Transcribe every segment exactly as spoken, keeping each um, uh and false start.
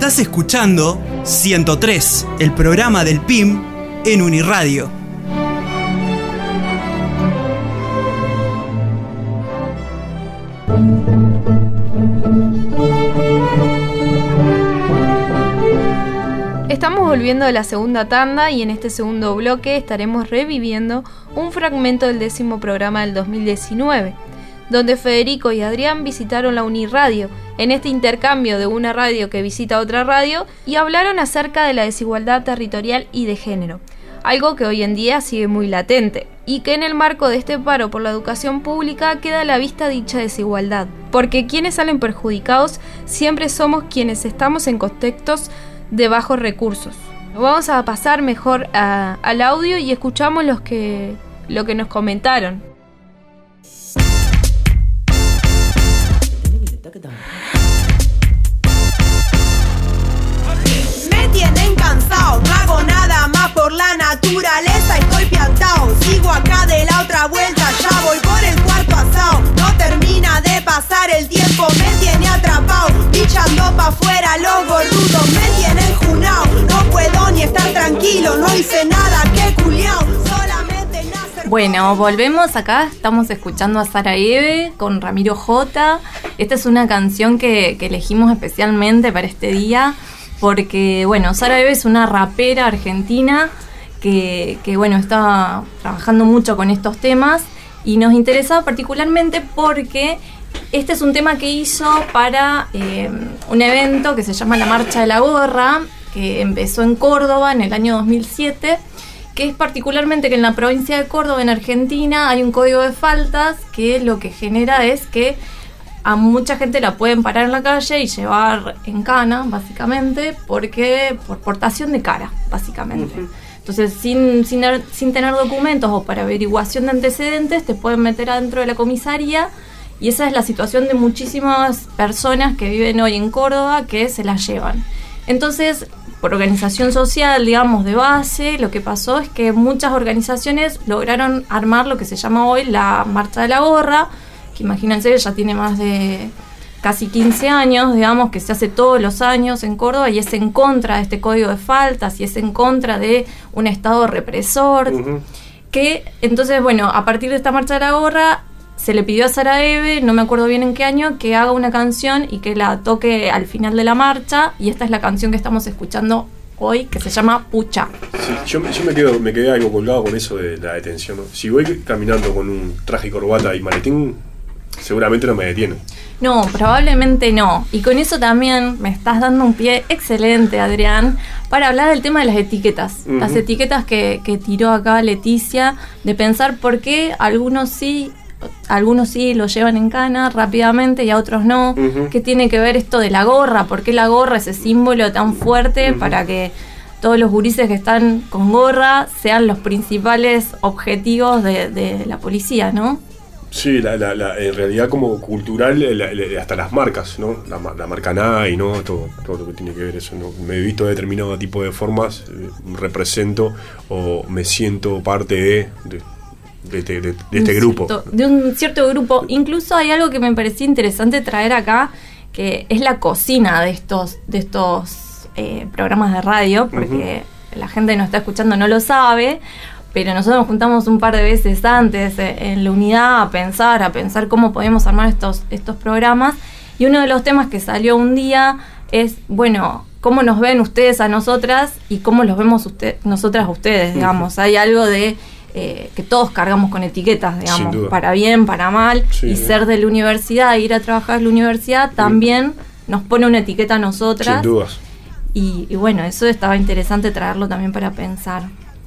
Estás escuchando ciento tres, el programa del P I M en Uniradio. Estamos volviendo de la segunda tanda y en este segundo bloque estaremos reviviendo un fragmento del décimo programa del dos mil diecinueve, donde Federico y Adrián visitaron la Uniradio, en este intercambio de una radio que visita otra radio, y hablaron acerca de la desigualdad territorial y de género, algo que hoy en día sigue muy latente, y que en el marco de este paro por la educación pública queda a la vista dicha desigualdad, porque quienes salen perjudicados siempre somos quienes estamos en contextos de bajos recursos. Vamos a pasar mejor a, al audio y escuchamos los que, lo que nos comentaron. Me tienen cansado, no hago nada más por la naturaleza, estoy piantao, sigo acá de la otra vuelta, ya voy por el cuarto asado, no termina de pasar el tiempo, me tiene atrapado, bichando pa' afuera los gorrudos, me tienen junao, no puedo ni estar tranquilo, no hice nada, que culiao, solamente nacer. Bueno, volvemos acá, estamos escuchando a Sara Eve con Ramiro J. Esta es una canción que, que elegimos especialmente para este día, porque, bueno, Sara Eve es una rapera argentina que, que, bueno, está trabajando mucho con estos temas y nos interesa particularmente porque este es un tema que hizo para eh, un evento que se llama la Marcha de la Gorra, que empezó en Córdoba en el año dos mil siete, que es particularmente que en la provincia de Córdoba, en Argentina, hay un código de faltas que lo que genera es que a mucha gente la pueden parar en la calle y llevar en cana, básicamente, porque por portación de cara, básicamente. Uh-huh. Entonces, sin, sin, sin tener documentos o para averiguación de antecedentes, te pueden meter adentro de la comisaría, y esa es la situación de muchísimas personas que viven hoy en Córdoba, que se la llevan. Entonces, por organización social, digamos, de base, lo que pasó es que muchas organizaciones lograron armar lo que se llama hoy la Marcha de la Gorra, que imagínense, ya tiene más de casi quince años, digamos, que se hace todos los años en Córdoba, y es en contra de este código de faltas, y es en contra de un Estado represor, uh-huh. que entonces, bueno, a partir de esta Marcha de la Gorra, se le pidió a Sara Eve, no me acuerdo bien en qué año, que haga una canción y que la toque al final de la marcha, y esta es la canción que estamos escuchando hoy, que se llama Pucha. Sí, yo, yo me, quedo, me quedé algo colgado con eso de la detención, ¿no? Si voy caminando con un traje y corbata y maletín, seguramente no me detienen. No, probablemente no. Y con eso también me estás dando un pie excelente, Adrián, para hablar del tema de las etiquetas. Uh-huh. Las etiquetas que, que tiró acá Leticia, de pensar por qué algunos sí, algunos sí lo llevan en cana rápidamente y a otros no. Uh-huh. ¿Qué tiene que ver esto de la gorra? ¿Por qué la gorra, ese símbolo tan fuerte, uh-huh. para que todos los gurises que están con gorra sean los principales objetivos de, de la policía, ¿no? Sí, la, la, la, en realidad como cultural, la, la, hasta las marcas, ¿no? La, la marca Nike, ¿no? Todo, todo lo que tiene que ver eso, ¿no? Me he visto de determinado tipo de formas, eh, represento o me siento parte de, de, de, de, de, de este grupo. Cierto, de un cierto grupo. Incluso hay algo que me parecía interesante traer acá, que es la cocina de estos, de estos eh, programas de radio, porque uh-huh. la gente que nos está escuchando no lo sabe, pero nosotros nos juntamos un par de veces antes en la unidad a pensar, a pensar cómo podemos armar estos, estos programas, y uno de los temas que salió un día es, bueno, cómo nos ven ustedes a nosotras y cómo los vemos usted, nosotras a ustedes, digamos. Uh-huh. Hay algo de eh, que todos cargamos con etiquetas, digamos, para bien, para mal, sí, y ser de la universidad, ir a trabajar en la universidad, también uh-huh. nos pone una etiqueta a nosotras. Sin dudas. Y, y bueno, eso estaba interesante traerlo también para pensar.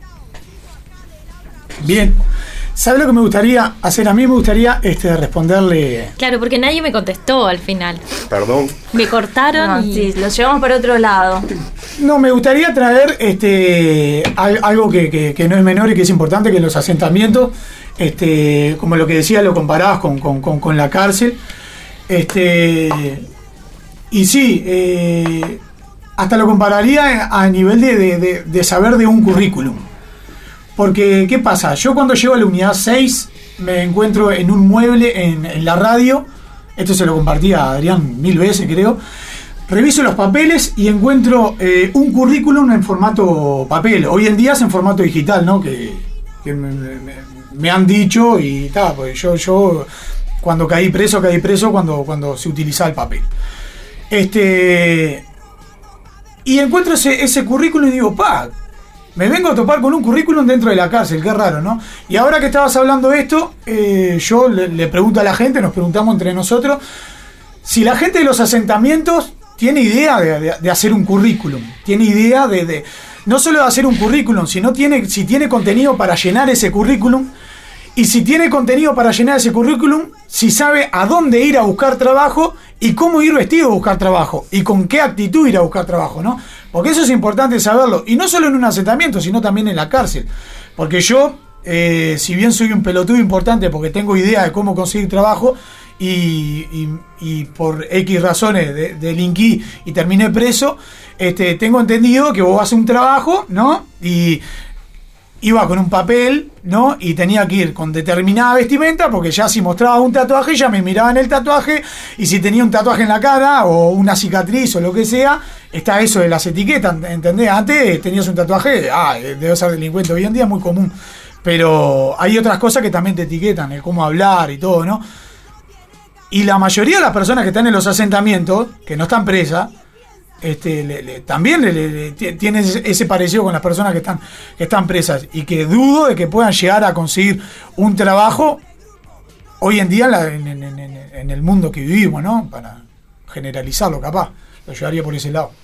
Bien, ¿sabe lo que me gustaría hacer? A mí me gustaría este, responderle... Claro, porque nadie me contestó al final. Perdón. Me cortaron no, y... Sí, lo llevamos para otro lado. No, me gustaría traer este algo que, que, que no es menor y que es importante, que en los asentamientos, este, como lo que decía, lo comparabas con, con, con, con la cárcel. Este, y sí, eh, hasta lo compararía a nivel de, de, de, de saber de un currículum. Porque, ¿qué pasa? Yo cuando llego a la unidad seis me encuentro en un mueble en, en la radio. Esto se lo compartí a Adrián mil veces, creo. reviso los papeles y encuentro eh, un currículum en formato papel. Hoy en día es en formato digital, ¿no? Que, que me, me, me han dicho y tal, pues yo, yo cuando caí preso, caí preso cuando, cuando se utilizaba el papel. Este, y encuentro ese, ese currículum y digo, pa, me vengo a topar con un currículum dentro de la cárcel, qué raro, ¿no? Y ahora que estabas hablando de esto, eh, yo le, le pregunto a la gente, nos preguntamos entre nosotros, si la gente de los asentamientos tiene idea de, de, de hacer un currículum, tiene idea de, de, no solo de hacer un currículum, sino tiene, si tiene contenido para llenar ese currículum, y si tiene contenido para llenar ese currículum, si sabe a dónde ir a buscar trabajo y cómo ir vestido a buscar trabajo y con qué actitud ir a buscar trabajo, ¿no? Porque eso es importante saberlo, y no solo en un asentamiento, sino también en la cárcel. Porque yo, eh, si bien soy un pelotudo importante porque tengo idea de cómo conseguir trabajo, y, y, y por X razones de, delinquí y terminé preso, este, tengo entendido que vos haces un trabajo, ¿no? Y iba con un papel, ¿no? Y tenía que ir con determinada vestimenta, porque ya si mostraba un tatuaje, ya me miraban el tatuaje, y si tenía un tatuaje en la cara, o una cicatriz, o lo que sea, está eso de las etiquetas, ¿entendés? Antes tenías un tatuaje, ah, debe ser delincuente, hoy en día es muy común, pero hay otras cosas que también te etiquetan, el cómo hablar y todo, ¿no? Y la mayoría de las personas que están en los asentamientos, que no están presas, Este, le, le, también le, le, le, tiene ese parecido con las personas que están, que están presas, y que dudo de que puedan llegar a conseguir un trabajo hoy en día en, la, en, en, en, en el mundo que vivimos, ¿no? Para generalizarlo, capaz, lo llevaría por ese lado.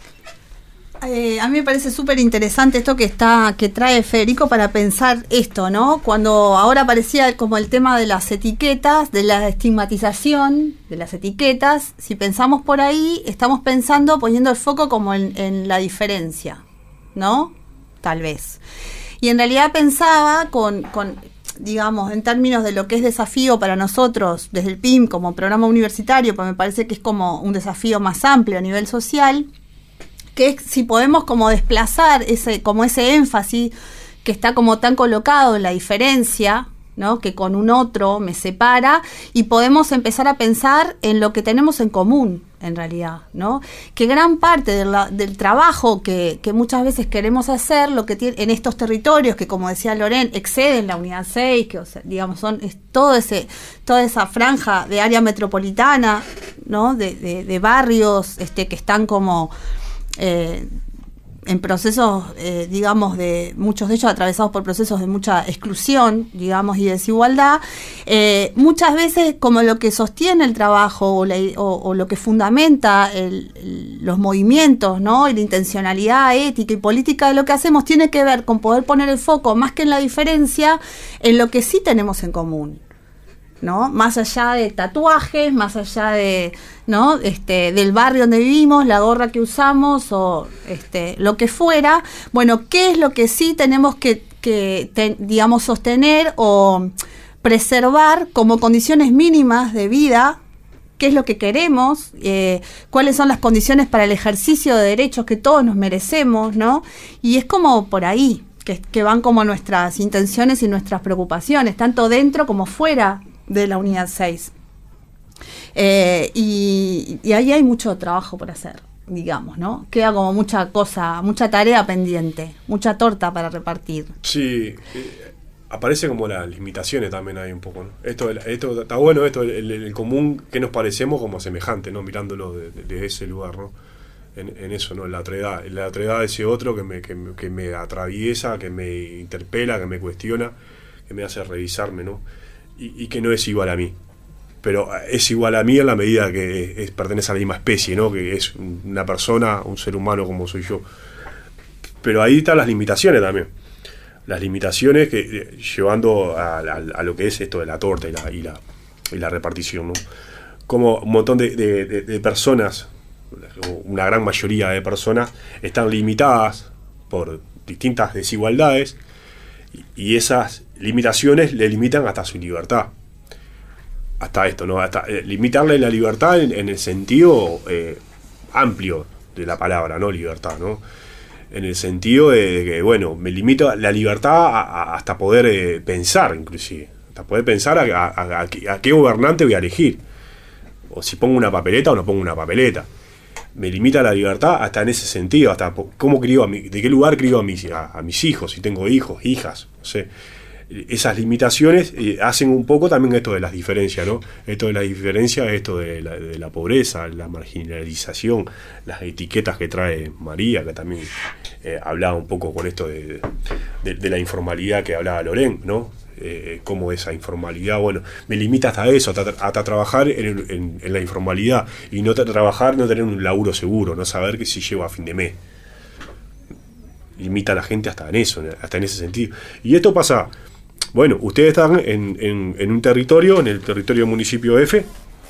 Eh, a mí me parece súper interesante esto que está que trae Federico para pensar esto, ¿no? Cuando ahora aparecía como el tema de las etiquetas, de la estigmatización de las etiquetas, si pensamos por ahí, estamos pensando, poniendo el foco como en, en la diferencia, ¿no? Tal vez. Y en realidad pensaba con, con, digamos, en términos de lo que es desafío para nosotros desde el P I M como programa universitario, pues me parece que es como un desafío más amplio a nivel social, que es si podemos como desplazar ese, como ese énfasis que está como tan colocado en la diferencia, ¿no? Que con un otro me separa, y podemos empezar a pensar en lo que tenemos en común, en realidad, ¿no? Que gran parte de la, del trabajo que, que muchas veces queremos hacer, lo que tiene en estos territorios que, como decía Loren, exceden la unidad seis, que, o sea, digamos, son es todo ese, toda esa franja de área metropolitana, ¿no? De, de, de barrios este, que están como Eh, en procesos, eh, digamos, de muchos de ellos atravesados por procesos de mucha exclusión, digamos, y desigualdad, eh, muchas veces como lo que sostiene el trabajo o, la, o, o lo que fundamenta el, el, los movimientos, ¿no? Y la intencionalidad ética y política de lo que hacemos tiene que ver con poder poner el foco, más que en la diferencia, en lo que sí tenemos en común, ¿no? Más allá de tatuajes, más allá de, ¿no? Este, del barrio donde vivimos, la gorra que usamos o este, lo que fuera. Bueno, ¿qué es lo que sí tenemos que, que te, digamos, sostener o preservar como condiciones mínimas de vida? ¿Qué es lo que queremos? Eh, ¿Cuáles son las condiciones para el ejercicio de derechos que todos nos merecemos, ¿no? Y es como por ahí que, que van como nuestras intenciones y nuestras preocupaciones, tanto dentro como fuera de la unidad seis. Eh, y, y ahí hay mucho trabajo por hacer, digamos, ¿no? Queda como mucha cosa, mucha tarea pendiente, mucha torta para repartir. Sí, eh, aparece como las limitaciones también ahí un poco, ¿no? Esto, esto está bueno, esto, el, el común que nos parecemos como semejante, ¿no? Mirándolo desde de, de ese lugar, ¿no? En, en eso, ¿no? En la otredad, en la otredad de ese otro que me, que, me, que me atraviesa, que me interpela, que me cuestiona, que me hace revisarme, ¿no? Y, y que no es igual a mí, pero es igual a mí en la medida que es, pertenece a la misma especie, ¿no? Que es una persona, un ser humano como soy yo. Pero ahí están las limitaciones también, las limitaciones que llevando a, a, a lo que es esto de la torta y la, y la, y la repartición, ¿no? Como un montón de, de, de, de personas, una gran mayoría de personas están limitadas por distintas desigualdades, y, y esas limitaciones le limitan hasta su libertad, hasta esto, ¿no? Hasta eh, limitarle la libertad en, en el sentido eh, amplio de la palabra, ¿no? Libertad, ¿no? En el sentido de, de que, bueno, me limito la libertad a, a, hasta poder eh, pensar, inclusive, hasta poder pensar a, a, a, a, a qué gobernante voy a elegir, o si pongo una papeleta o no pongo una papeleta. me limita la libertad hasta en ese sentido, hasta cómo crío a mi, de qué lugar crío a mis, a, a mis hijos, si tengo hijos, hijas, no sé. Esas limitaciones eh, hacen un poco también esto de las diferencias, ¿no? Esto de la diferencia, esto de la, de la pobreza, la marginalización, las etiquetas que trae María, que también eh, hablaba un poco con esto de, de, de la informalidad que hablaba Loren, ¿no? Eh, cómo esa informalidad, bueno, me limita hasta eso, hasta, hasta trabajar en, en, en la informalidad y no trabajar, no tener un laburo seguro, no saber que si llego a fin de mes. Limita a la gente hasta en eso, hasta en ese sentido. Y esto pasa, bueno, ustedes están en, en, en un territorio, en el territorio del municipio F,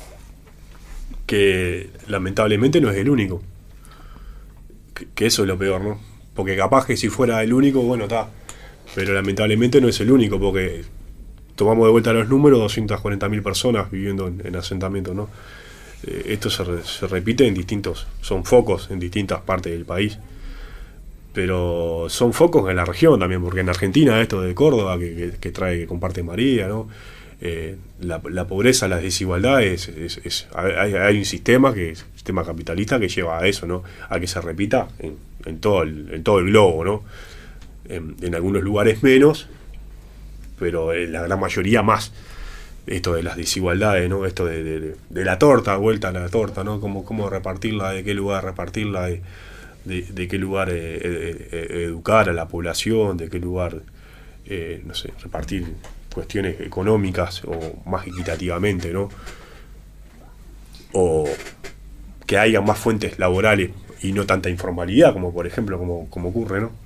que lamentablemente no es el único. Que, que eso es lo peor, ¿no? Porque capaz que si fuera el único, bueno, está. Pero lamentablemente no es el único, porque tomamos de vuelta los números, doscientas cuarenta mil personas viviendo en, en asentamientos, ¿no? Eh, esto se, re, se repite en distintos, son focos en distintas partes del país. Pero son focos en la región también, porque en Argentina esto de Córdoba que, que, que trae, que comparte María, ¿no? Eh, la, la pobreza, las desigualdades, es, es, es, hay, hay un sistema que es un sistema capitalista que lleva a eso, ¿no? A que se repita en, en todo el, en todo el globo, ¿no? En, en algunos lugares menos, pero en la gran mayoría más. Esto de las desigualdades, ¿no? Esto de, de, de la torta, vuelta a la torta, ¿no? Cómo, cómo repartirla, de qué lugar repartirla, de, de, de qué lugar eh, eh, educar a la población, de qué lugar, eh, no sé, repartir cuestiones económicas o más equitativamente, ¿no? O que haya más fuentes laborales y no tanta informalidad, como por ejemplo, como, como ocurre, ¿no?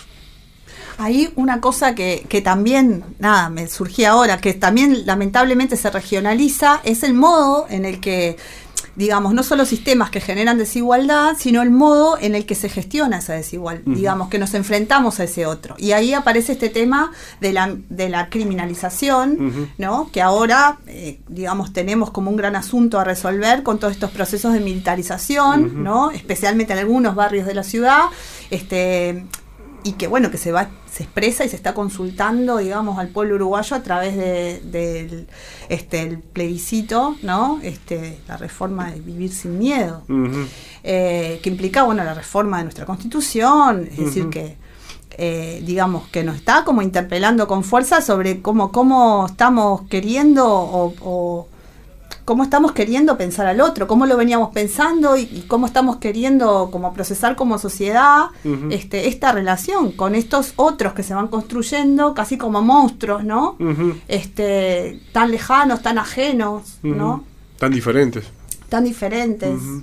Hay una cosa que, que también, nada, me surgía ahora, que también lamentablemente se regionaliza, es el modo en el que, digamos, no solo sistemas que generan desigualdad, sino el modo en el que se gestiona esa desigualdad, uh-huh. digamos, que nos enfrentamos a ese otro. Y ahí aparece este tema de la, de la criminalización, uh-huh. ¿no? Que ahora, eh, digamos, tenemos como un gran asunto a resolver con todos estos procesos de militarización, uh-huh. ¿no? Especialmente en algunos barrios de la ciudad, este... y que bueno, que se va, se expresa y se está consultando, digamos, al pueblo uruguayo a través de, de este el plebiscito, ¿no? Este, la reforma de vivir sin miedo, uh-huh. eh, que implica, bueno, la reforma de nuestra Constitución, es uh-huh. decir, que eh, digamos, que nos está como interpelando con fuerza sobre cómo, cómo estamos queriendo o, o cómo estamos queriendo pensar al otro, cómo lo veníamos pensando y, y cómo estamos queriendo como procesar como sociedad uh-huh. este, esta relación con estos otros que se van construyendo casi como monstruos, ¿no? Uh-huh. Este, tan lejanos, tan ajenos, uh-huh. ¿no? Tan diferentes. Tan diferentes. Uh-huh.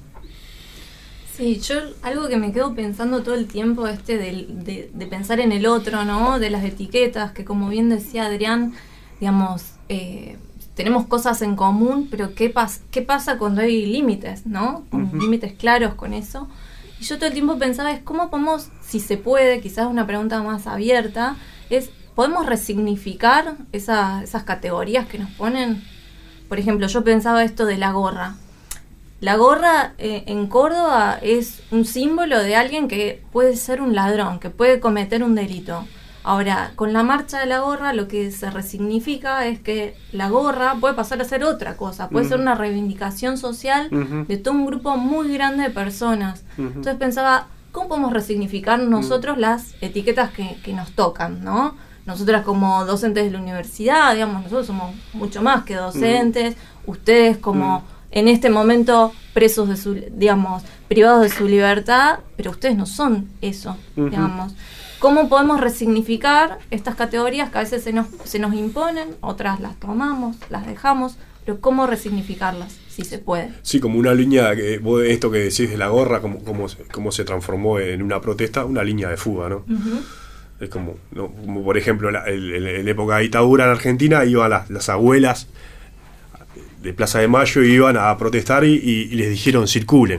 Sí, yo algo que me quedo pensando todo el tiempo este de, de, de pensar en el otro, ¿no? De las etiquetas, que como bien decía Adrián, digamos, eh, tenemos cosas en común, pero ¿qué, pas- qué pasa cuando hay límites, ¿no? Con uh-huh. límites claros con eso. Y yo todo el tiempo pensaba, es cómo podemos, si se puede, quizás una pregunta más abierta, es, ¿podemos resignificar esa, esas categorías que nos ponen? Por ejemplo, yo pensaba esto de la gorra. La gorra eh, en Córdoba es un símbolo de alguien que puede ser un ladrón, que puede cometer un delito. Ahora, con la marcha de la gorra lo que se resignifica es que la gorra puede pasar a ser otra cosa, puede uh-huh. ser una reivindicación social uh-huh. de todo un grupo muy grande de personas. Uh-huh. Entonces pensaba, ¿cómo podemos resignificar nosotros uh-huh. las etiquetas que, que nos tocan, ¿no? Nosotras como docentes de la universidad, digamos, nosotros somos mucho más que docentes, uh-huh. ustedes como uh-huh. en este momento presos de su, digamos, privados de su libertad, pero ustedes no son eso, uh-huh. digamos. ¿Cómo podemos resignificar estas categorías que a veces se nos, se nos imponen, otras las tomamos, las dejamos, pero cómo resignificarlas, si se puede? Sí, como una línea, que, esto que decís de la gorra, como, como, como se transformó en una protesta, una línea de fuga, ¿no? Uh-huh. Es como, ¿no? Como por ejemplo, la, el, el, en época de dictadura en Argentina, iban las, las abuelas de Plaza de Mayo, iban a protestar y, y, y les dijeron circulen.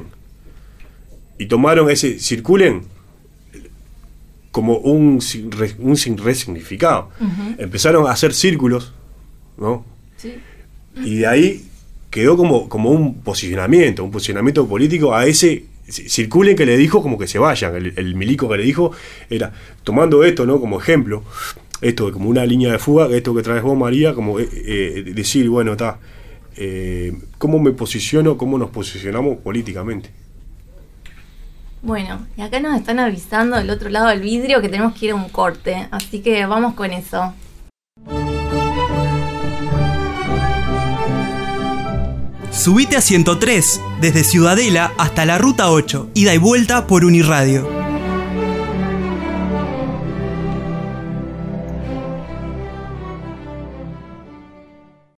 Y tomaron ese circulen como un, un sin resignificado. Uh-huh. Empezaron a hacer círculos, ¿no? Sí. Y de ahí quedó como, como un posicionamiento, un posicionamiento político a ese circulen que le dijo como que se vayan. El, el milico que le dijo era, tomando esto, ¿no? Como ejemplo, esto como una línea de fuga, esto que traes vos, María, como eh, eh, decir, bueno, está, eh, ¿cómo me posiciono, cómo nos posicionamos políticamente? Bueno, y acá nos están avisando del otro lado del vidrio que tenemos que ir a un corte, así que vamos con eso. Subite a ciento tres, desde Ciudadela hasta la Ruta ocho, ida y vuelta por Uniradio.